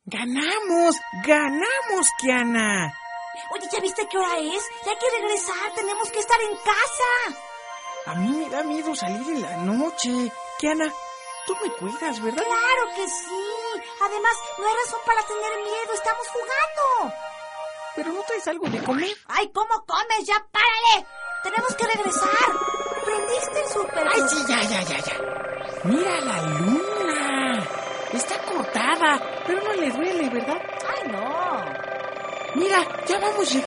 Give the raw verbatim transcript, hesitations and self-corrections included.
¡Ganamos! ¡Ganamos, Kiana! Oye, ¿ya viste qué hora es? Ya hay que regresar, tenemos que estar en casa. A mí me da miedo salir en la noche. Kiana, tú me cuidas, ¿verdad? Claro que sí. Además, no hay razón para tener miedo, estamos jugando. ¿Pero no traes algo de comer? ¡Ay, cómo comes! ¡Ya párale! Tenemos que regresar. ¿Prendiste el súper? ¡Ay, sí, ya, ya, ya, ya! ¡Mira la luna! Está cortada, pero no le duele, ¿verdad? ¡Ay, no! Mira, ya vamos llegando.